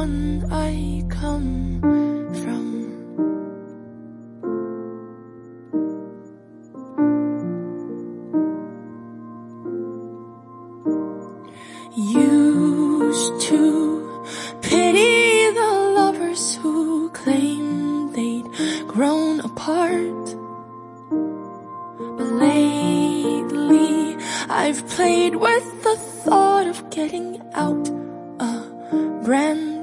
one I come from. Used to pity the lovers who claimed they'd grown apart, but lately I've played with the thought of getting out a brand